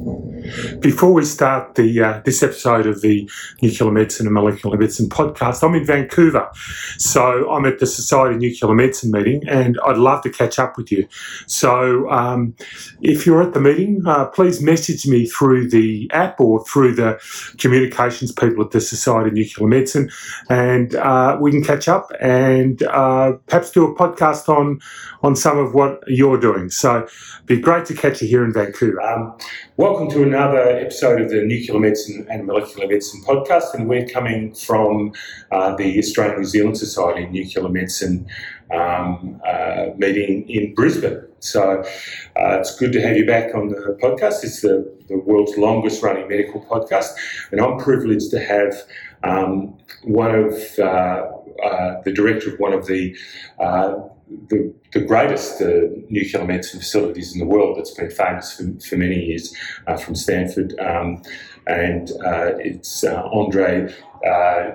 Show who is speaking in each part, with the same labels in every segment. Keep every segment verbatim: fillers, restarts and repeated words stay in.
Speaker 1: Before we start the uh, this episode of the Nuclear Medicine and Molecular Medicine podcast, I'm in Vancouver. So I'm at the Society of Nuclear Medicine meeting, and I'd love to catch up with you. So um, if you're at the meeting, uh, please message me through the app or through the communications people at the Society of Nuclear Medicine, and uh, we can catch up and uh, perhaps do a podcast on, on some of what you're doing. So it'd be great to catch you here in Vancouver. Um, welcome to another episode of the Nuclear Medicine and Molecular Medicine podcast, and we're coming from uh, the Australian New Zealand Society of Nuclear Medicine um, uh, meeting in Brisbane. So uh, it's good to have you back on the podcast. It's the, the world's longest running medical podcast, and I'm privileged to have um, one of uh, uh, the director of one of the uh, the, the greatest uh, nuclear medicine facilities in the world that's been famous for, for many years, uh, from Stanford, um, and uh, it's uh, Andre uh,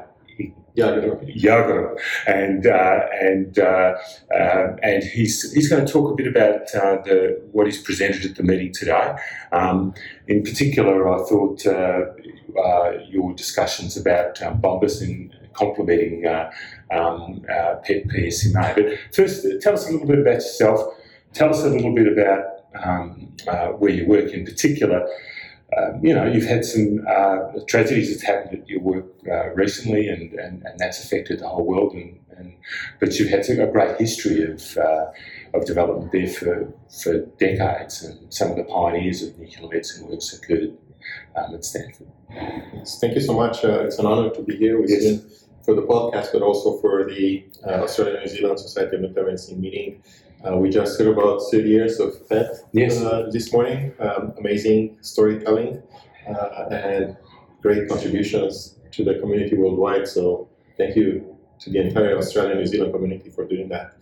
Speaker 1: Jagerov, and uh, and uh, uh, and he's he's going to talk a bit about uh, the what he's presented at the meeting today. Um, in particular, I thought uh, uh, your discussions about um, Bombus and complementing uh, um, uh, P S M A. But first, tell us a little bit about yourself. Tell us a little bit about um, uh, where you work in particular. Uh, you know, you've had some uh, tragedies that's happened at your work uh, recently, and, and, and that's affected the whole world. And, and but you've had a great history of uh, of development there for for decades, and some of the pioneers of nuclear medicine works occurred um, at Stanford.
Speaker 2: Yes, thank you so much. Uh, it's an honor to be here with yes. you for the podcast, but also for the uh, Australian New Zealand Society of Nuclear Medicine meeting. Uh, we just heard about thirty years of P E T
Speaker 1: yes.
Speaker 2: uh, this morning. Um, amazing storytelling uh, and great contributions to the community worldwide. So thank you to the entire Australian New Zealand community for doing that.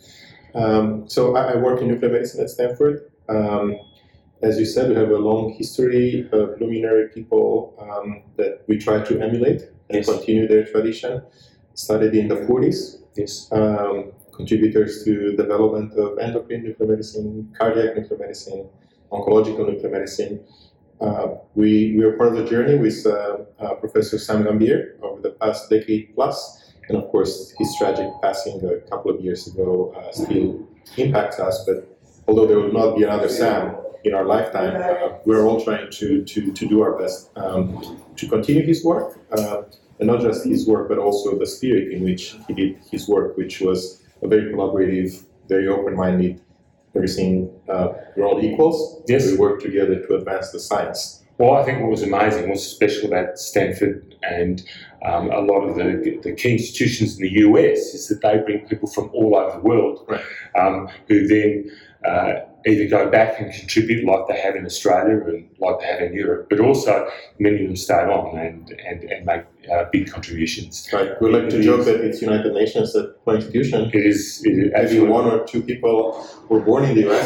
Speaker 2: Um, so I, I work in nuclear medicine at Stanford. Um, as you said, we have a long history of luminary people um, that we try to emulate and
Speaker 1: yes.
Speaker 2: continue their tradition. Started in the forties.
Speaker 1: Yes.
Speaker 2: Um, contributors to development of endocrine nuclear medicine, cardiac nuclear medicine, oncological nuclear medicine. Uh, we, we are part of the journey with uh, uh, Professor Sam Gambier over the past decade plus, and of course his tragic passing a couple of years ago uh, still impacts us, but although there will not be another Sam in our lifetime, uh, we're all trying to, to, to do our best um, to continue his work, uh, and not just his work, but also the spirit in which he did his work, which was a very collaborative, very open-minded, everything, uh, we're all equals.
Speaker 1: Yes.
Speaker 2: We work together to advance the science.
Speaker 1: Well, I think what was amazing, what's special about Stanford and um, a lot of the, the key institutions in the U S is that they bring people from all over the world,
Speaker 2: right.
Speaker 1: um, who then uh, either go back and contribute like they have in Australia and like they have in Europe, but also many of them stay on and, and, and make uh, big contributions.
Speaker 2: Right. We like to joke that it's United Nations that per institution.
Speaker 1: It is. It is
Speaker 2: Maybe one or two people were born in the U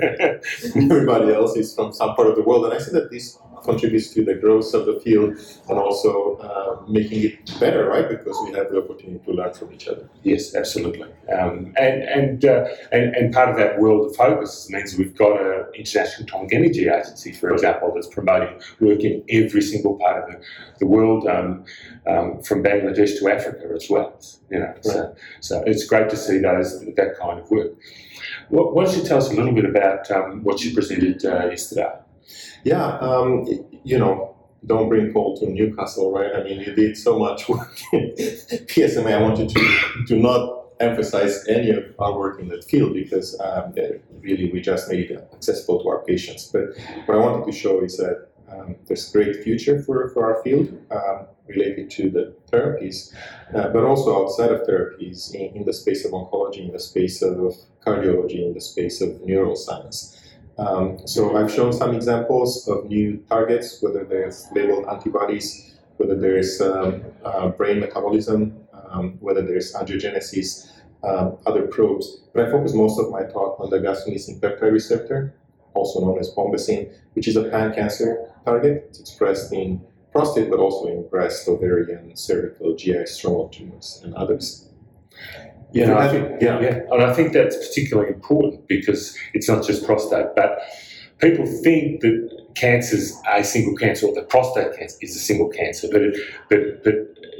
Speaker 2: S everybody else is from some part of the world. And I see that this contributes to the growth of the field and also uh, making it better, right? Because we have the opportunity to learn from each other.
Speaker 1: Yes, absolutely. Um, and and, uh, and and part of that world of focus means we've got an International Atomic Energy Agency, for example, that's promoting work in every single part of the, the world, um, um, from Bangladesh to Africa as well. You know, right. so so it's great to see those that kind of work. What, why don't you tell us a little bit about um, what you presented uh, yesterday?
Speaker 2: Yeah, um, you know, don't bring Paul to Newcastle, right? I mean, you did so much work in P S M A. I wanted to, to not emphasize any of our work in that field because um, really we just made it accessible to our patients. But what I wanted to show is that um, there's great future for, for our field um, related to the therapies, uh, but also outside of therapies in, in the space of oncology, in the space of cardiology, in the space of neuroscience. Um, so I've shown some examples of new targets, whether there's labeled antibodies, whether there's um, uh, brain metabolism, um, whether there's angiogenesis, um, other probes. But I focus most of my talk on the gastronecin peptide receptor, also known as bombacin, which is a pan-cancer target. It's expressed in prostate, but also in breast, ovarian, cervical, G I stromal tumors, and others.
Speaker 1: Yeah, no, I think, yeah, yeah, and I think that's particularly important because it's not just prostate, but people think that cancer's a single cancer, or the prostate cancer is a single cancer, but it, but but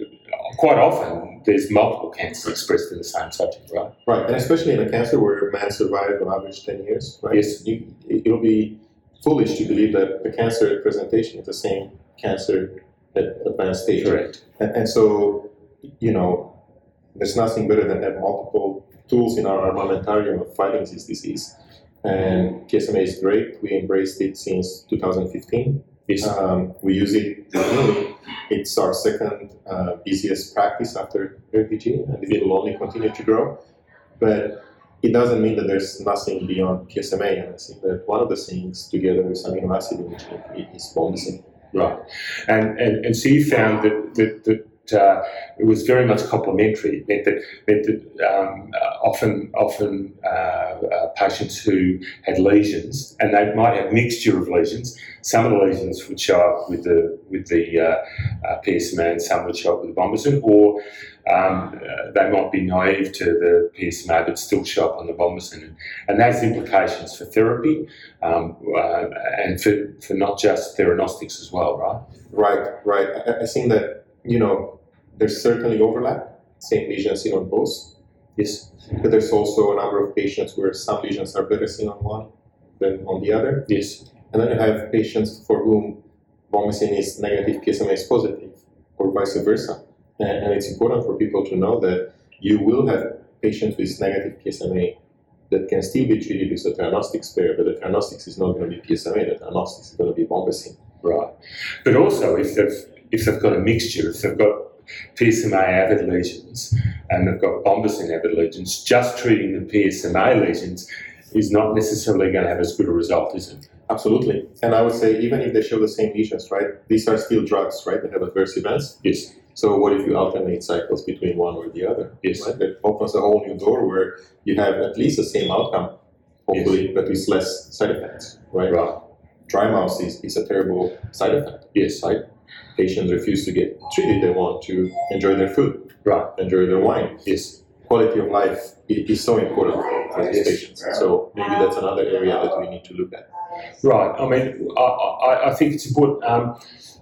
Speaker 1: quite often there's multiple cancers expressed in the same subject, right?
Speaker 2: Right, and especially in a cancer where man survived on average ten years, right?
Speaker 1: Yes.
Speaker 2: You, it'll be foolish to believe that the cancer presentation is the same cancer at advanced stage.
Speaker 1: Correct.
Speaker 2: And, and so, you know, there's nothing better than have multiple tools in our armamentarium of fighting this disease. And P S M A is great. We embraced it since two thousand fifteen.
Speaker 1: Yes.
Speaker 2: Um, we use it routinely. It's our second uh, busiest practice after F D G, and it will only continue to grow. But it doesn't mean that there's nothing beyond P S M A, and I think that one of the things, together with amino acid imaging, is bombasine.
Speaker 1: Right. And, and and so you found that that, that uh, it was very much complementary. It meant that, meant that um, uh, often often uh, uh, patients who had lesions, and they might have mixture of lesions. Some of the lesions would show up with the with the uh, uh, P S M A, and some would show up with the bombasine, or um, uh, they might be naive to the P S M A but still show up on the bombasine. And, and that's implications for therapy um, uh, and for, for not just theranostics as well, right?
Speaker 2: Right, right. I, I think that, you know, there's certainly overlap, same lesions seen on both.
Speaker 1: Yes.
Speaker 2: But there's also a number of patients where some lesions are better seen on one than on the other.
Speaker 1: Yes.
Speaker 2: And then you have patients for whom bombasine is negative, P S M A is positive, or vice versa. And, and it's important for people to know that you will have patients with negative P S M A that can still be treated with a theranostics sparer, but the theranostics is not going to be P S M A, the theranostics is going to be bombasine.
Speaker 1: Right. But also, if they've if they've got a mixture, if they've got P S M A avid lesions and they've got bombasine avid lesions, just treating the P S M A lesions is not necessarily going to have as good a result, is it?
Speaker 2: Absolutely. And I would say even if they show the same lesions, right, these are still drugs, right, that have adverse events.
Speaker 1: Yes.
Speaker 2: So what if you alternate cycles between one or the other?
Speaker 1: Yes.
Speaker 2: Right? That opens a whole new door where you have at least the same outcome, hopefully, yes, but with less side effects, right?
Speaker 1: Right.
Speaker 2: Dry mouth is, is a terrible side effect.
Speaker 1: Yes.
Speaker 2: Right? Patients refuse to get treated. They want to enjoy their food,
Speaker 1: right,
Speaker 2: enjoy their wine.
Speaker 1: Yes.
Speaker 2: Quality of life is, is so important for these
Speaker 1: yes.
Speaker 2: patients. So maybe that's another area that we need to look at.
Speaker 1: Right. I mean, I, I, I think it's important. Um,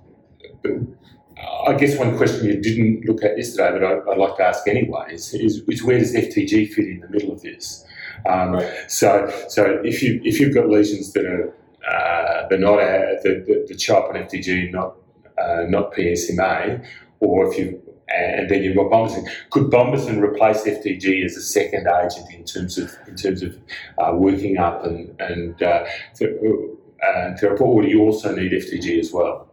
Speaker 1: I guess one question you didn't look at yesterday, but I, I'd like to ask anyway, is, is, is where does F T G fit in the middle of this? Um,
Speaker 2: right.
Speaker 1: So, so if you if you've got lesions that are uh, they're not a, the the, the CHOP and F T G, not uh, not P S M A, or if you and then you've got bombasine, could bombasine replace F T G as a second agent in terms of in terms of uh, working up and and uh, uh, therapy, or do you also need F T G as well?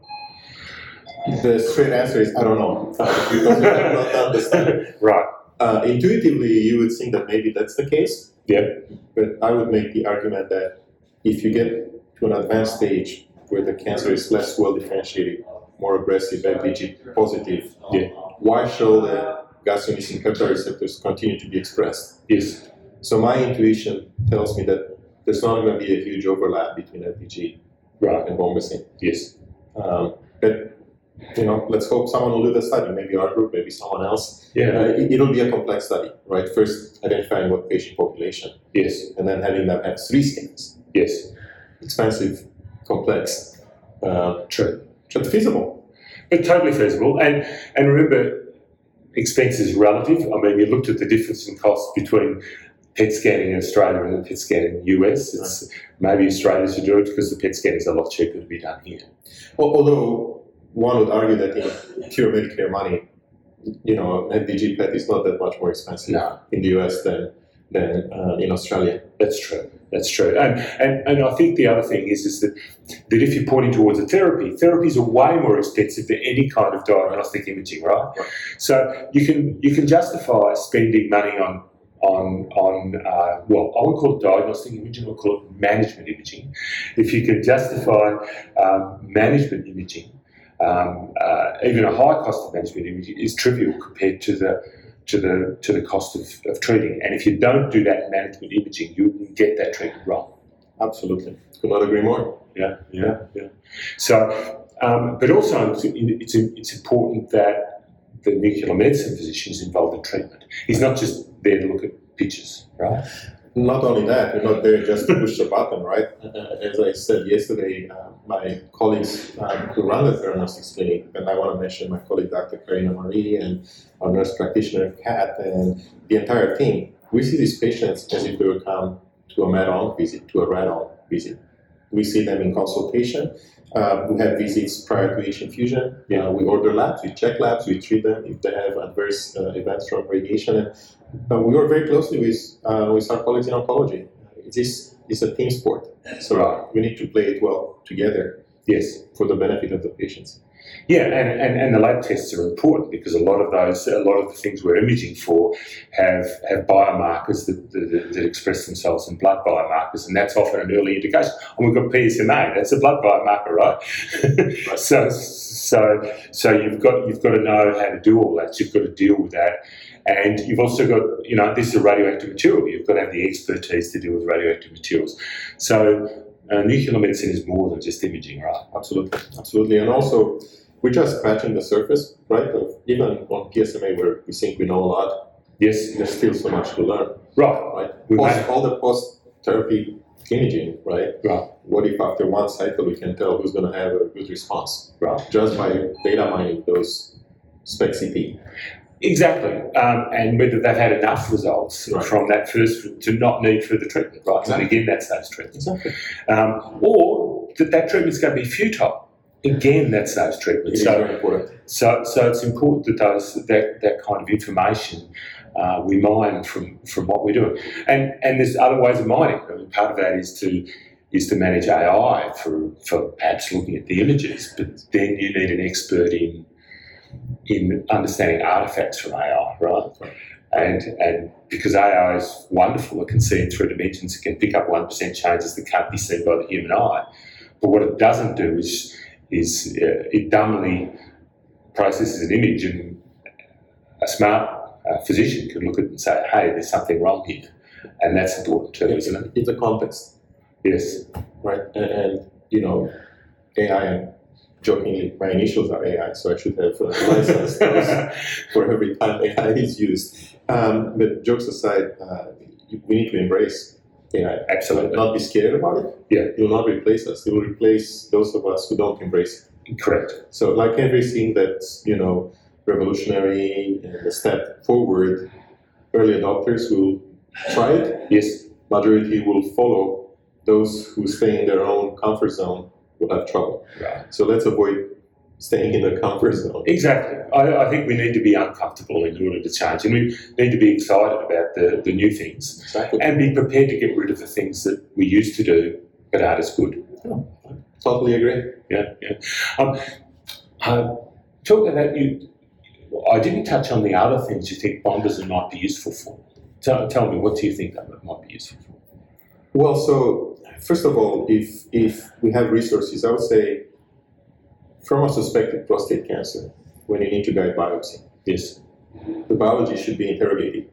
Speaker 2: The straight answer is I don't know, because we have not done the study.
Speaker 1: Right.
Speaker 2: Uh, intuitively, you would think that maybe that's the case.
Speaker 1: Yeah.
Speaker 2: But I would make the argument that if you get to an advanced stage where the cancer is less well differentiated, more aggressive, F D G positive,
Speaker 1: yeah,
Speaker 2: why shall the gastro-nicin peptide receptors continue to be expressed?
Speaker 1: Yes.
Speaker 2: So my intuition tells me that there's not going to be a huge overlap between F D G
Speaker 1: right.
Speaker 2: and bombasine.
Speaker 1: Yes.
Speaker 2: Um, but you know, let's hope someone will do the study. Maybe our group, maybe someone else.
Speaker 1: Yeah.
Speaker 2: Uh, it, it'll be a complex study, right? First, identifying what patient population.
Speaker 1: Yes.
Speaker 2: And then having them have three scans.
Speaker 1: Yes.
Speaker 2: Expensive, complex. Uh,
Speaker 1: True.
Speaker 2: But feasible.
Speaker 1: But totally feasible. And and remember, expense is relative. I mean, you looked at the difference in cost between P E T scanning in Australia and the P E T scan in the U S. It's right. Maybe Australia should do it because the P E T scan is a lot cheaper to be done here.
Speaker 2: Well, although one would argue that in pure Medicare money, you know, F D G P E T is not that much more expensive
Speaker 1: no.
Speaker 2: in the U S than than uh, in Australia.
Speaker 1: That's true. That's true. And, and and I think the other thing is is that that if you're pointing towards a therapy, therapies are way more expensive than any kind of diagnostic imaging, right?
Speaker 2: right.
Speaker 1: So you can you can justify spending money on on on uh, well, I won't call it diagnostic imaging, I'll call it management imaging. If you can justify um, management imaging, um, uh, even a high cost of management imaging is trivial compared to the to the to the cost of, of treating. And if you don't do that management imaging, you can get that treatment wrong.
Speaker 2: Absolutely. Could not agree more.
Speaker 1: Yeah, yeah, yeah. So, um, but also it's, it's it's important that the nuclear medicine physician is involved in treatment. He's not just there to look at pictures, right?
Speaker 2: not only that, you're not there just to push the button, right? Uh, as I said yesterday, uh, my colleagues um, who run the theranostics clinic, and I want to mention my colleague Doctor Karina Marie and our nurse practitioner Kat and the entire team, we see these patients as if they would come to a med-onc visit, to a rad-onc visit. We see them in consultation. Uh, we have visits prior to each infusion.
Speaker 1: Yeah.
Speaker 2: Uh, we order labs, we check labs, we treat them if they have adverse uh, events from radiation. And uh, we work very closely with uh, with our colleagues in oncology. This is a team sport, so
Speaker 1: Right.
Speaker 2: we need to play it well together.
Speaker 1: Yes.
Speaker 2: For the benefit of the patients.
Speaker 1: Yeah, and, and, and the lab tests are important because a lot of those, a lot of the things we're imaging for have have biomarkers that, that, that express themselves in blood biomarkers, and that's often an early indication. And we've got P S M A, that's a blood biomarker, right? so so so you've got you've got to know how to do all that. You've got to deal with that, and you've also got, you know, this is a radioactive material. You've got to have the expertise to deal with radioactive materials. So. Uh, nuclear medicine is more than just imaging, right?
Speaker 2: Absolutely, absolutely. And also, we're just scratching the surface, right? Of even on P S M A, where we think we know a lot,
Speaker 1: Yes.
Speaker 2: there's still so much to learn,
Speaker 1: Right.
Speaker 2: right?
Speaker 1: We
Speaker 2: Post,
Speaker 1: may-
Speaker 2: all the post-therapy imaging, right?
Speaker 1: Right.
Speaker 2: What if after one cycle we can tell who's going to have a good response?
Speaker 1: Right.
Speaker 2: Just by data mining those spec C T.
Speaker 1: Exactly. Um, and whether they've had enough results
Speaker 2: Right.
Speaker 1: from that first to not need further treatment, right?
Speaker 2: Exactly.
Speaker 1: And again, that's those treatments.
Speaker 2: Exactly.
Speaker 1: Um, or that that treatment's going to be futile. Again, that's those
Speaker 2: It
Speaker 1: treatments.
Speaker 2: is
Speaker 1: So,
Speaker 2: very important.
Speaker 1: so, so it's important that those that, that kind of information uh, we mine from, from what we're doing. And and there's other ways of mining. I mean, part of that is to is to manage A I for for perhaps looking at the images, but then you need an expert in in understanding artifacts from A I, right? And and because A I is wonderful, it can see in three dimensions, it can pick up one percent changes that can't be seen by the human eye. But what it doesn't do is is uh, it dumbly processes an image, and a smart uh, physician can look at it and say, hey, there's something wrong here. And that's important too, isn't it?
Speaker 2: It's a context,
Speaker 1: Yes.
Speaker 2: right? And, and you know, A I, jokingly, my initials are A I, so I should have a license for every time A I is used. Um, but jokes aside, uh, we need to embrace A I.
Speaker 1: Absolutely.
Speaker 2: Not be scared about it.
Speaker 1: Yeah.
Speaker 2: It will not replace us. It will replace those of us who don't embrace it.
Speaker 1: Correct.
Speaker 2: So like everything that's, you know, revolutionary and a step forward, early adopters will try it.
Speaker 1: Yes.
Speaker 2: Majority will follow. Those who stay in their own comfort zone will have trouble.
Speaker 1: Right.
Speaker 2: So let's avoid staying in the comfort zone.
Speaker 1: Exactly. I, I think we need to be uncomfortable in order to change, and we need to be excited about the, the new things
Speaker 2: Exactly.
Speaker 1: and be prepared to get rid of the things that we used to do but aren't as good.
Speaker 2: Totally agree.
Speaker 1: Yeah, yeah. Um, uh, talking about you, I didn't touch on the other things you think bombers might be useful for. Tell, tell me, what do you think that might be useful for?
Speaker 2: Well, so first of all, if if we have resources, I would say from a suspected prostate cancer, when you need to guide biopsy,
Speaker 1: Yes.
Speaker 2: the biology should be interrogated.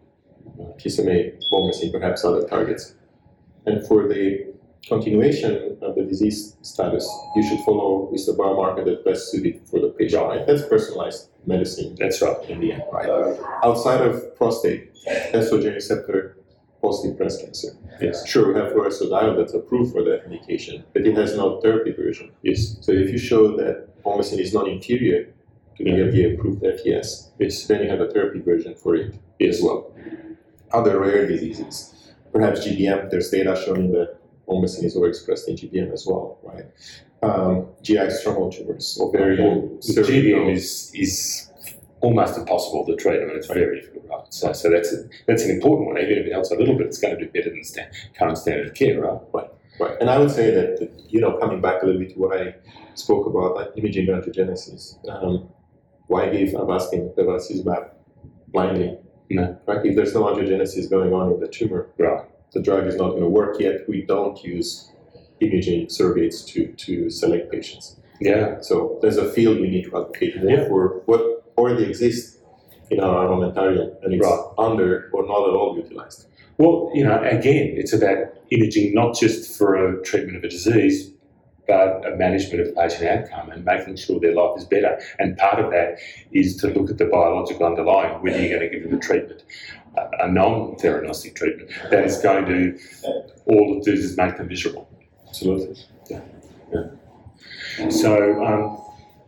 Speaker 2: P S M A, bone missing, perhaps other targets. And for the continuation of the disease status, you should follow with the biomarker that's best suited for the patient. Right? That's personalized medicine
Speaker 1: That's right.
Speaker 2: in the end, right? Outside of prostate, estrogen receptor positive breast cancer.
Speaker 1: Yes.
Speaker 2: Sure, we have fluorescodiol that's approved for that indication, but it has no therapy version.
Speaker 1: Yes.
Speaker 2: So if you show that bombesin is non-inferior to the F D A-approved F T S,
Speaker 1: Yes.
Speaker 2: then you have a therapy version for it as well. Other rare diseases, perhaps G B M, there's data showing that bombesin is overexpressed in G B M as well, right? Um, G I stromal tumors, ovarian,
Speaker 1: G B M
Speaker 2: cervical.
Speaker 1: is is almost impossible to treat. I mean, it's very difficult, right? So, so that's a, that's an important one. Even if it helps a little bit, it's going to do better than stand, current standard of care, right?
Speaker 2: Right, and I would say that, that, you know, coming back a little bit to what I spoke about, like imaging angiogenesis, um, why give Avastin, bevacizumab, blindly?
Speaker 1: No.
Speaker 2: Right, if there's no angiogenesis going on in the tumor,
Speaker 1: Right.
Speaker 2: the drug is not going to work, yet we don't use imaging surrogates to, to select patients.
Speaker 1: Yeah.
Speaker 2: So there's a field we need to advocate more
Speaker 1: Yeah.
Speaker 2: for what already exists in our armamentarium, and it's
Speaker 1: Right.
Speaker 2: under or not at all utilized.
Speaker 1: Well, you know, again, it's about imaging not just for a treatment of a disease, but a management of patient outcome and making sure their life is better. And part of that is to look at the biological underlying, whether you're going to give them a treatment.
Speaker 3: a, a non-theranostic treatment that is going to, all it does is make them miserable.
Speaker 2: Absolutely.
Speaker 3: Yeah. yeah. So, um,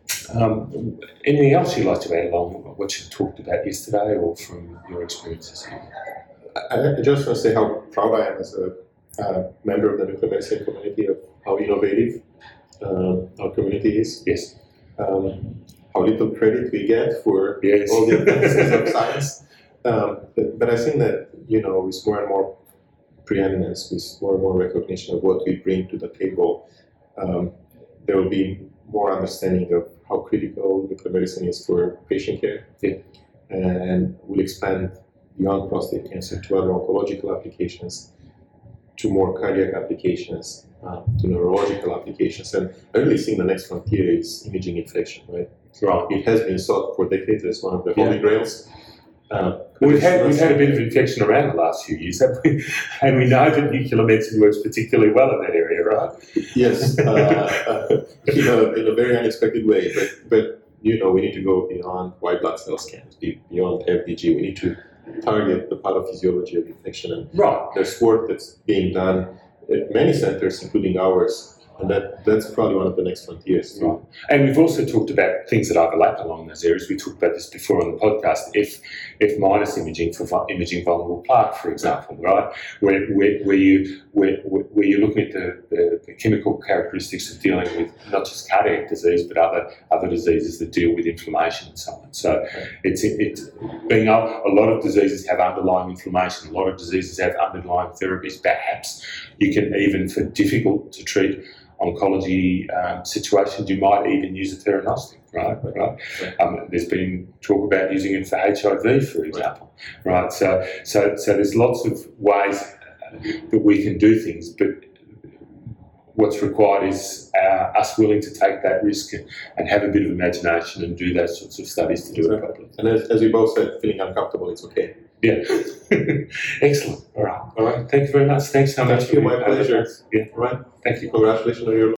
Speaker 3: um, anything else you'd like to add along what you talked about yesterday or from your experiences here?
Speaker 2: I, I just want to say how proud I am as a uh, member of the nuclear medicine community of how innovative uh, our community is.
Speaker 3: Yes.
Speaker 2: Um, how little credit we get for
Speaker 3: yes.
Speaker 2: all the advances of science. Um, but, but I think that, you know, with more and more preeminence, with more and more recognition of what we bring to the table, um, there will be more understanding of how critical nuclear medicine is for patient care.
Speaker 3: Yeah.
Speaker 2: And we'll expand beyond prostate cancer to other oncological applications, to more cardiac applications, uh, to neurological applications. And I really think the next frontier is imaging infection, right?
Speaker 3: Right.
Speaker 2: It has been sought for decades as one of the
Speaker 3: Yeah.
Speaker 2: holy grails. Uh,
Speaker 3: we've had we've had a bit of infection around the last few years, haven't we? And we know that nuclear medicine works particularly well in that area, right?
Speaker 2: Yes, uh, uh, in, a, in a very unexpected way. But but you know, we need to go beyond white blood cell scans, beyond F D G. We need to target the pathophysiology of infection. And
Speaker 3: right.
Speaker 2: There's work that's being done at many centers, including ours. And that, that's probably one of the next frontiers.
Speaker 3: Right. And we've also talked about things that overlap along those areas. We talked about this before on the podcast, F, F minus imaging for vu- imaging vulnerable plaque, for example, right? Where, where, where, you, where, where you're looking at the, the, the chemical characteristics of dealing with not just cardiac disease, but other, other diseases that deal with inflammation and so on. So
Speaker 2: right.
Speaker 3: it's, it's being a, a lot of diseases have underlying inflammation, a lot of diseases have underlying therapies. Perhaps you can even, for difficult to treat oncology um, situations, you might even use a theranostic, right? Right.
Speaker 2: Right.
Speaker 3: Um, there's been talk about using it for H I V, for example, right? right? So, so, so there's lots of ways that we can do things, but what's required is uh, us willing to take that risk and, and have a bit of imagination and do those sorts of studies to do
Speaker 2: exactly.
Speaker 3: it properly.
Speaker 2: And as, as we both said, feeling uncomfortable, it's okay.
Speaker 3: Yeah. Excellent. All right. All right. Thank you very much. Thanks so much.
Speaker 2: Thank you. My pleasure.
Speaker 3: Yeah.
Speaker 2: All right.
Speaker 3: Thank you.
Speaker 2: Congratulations on your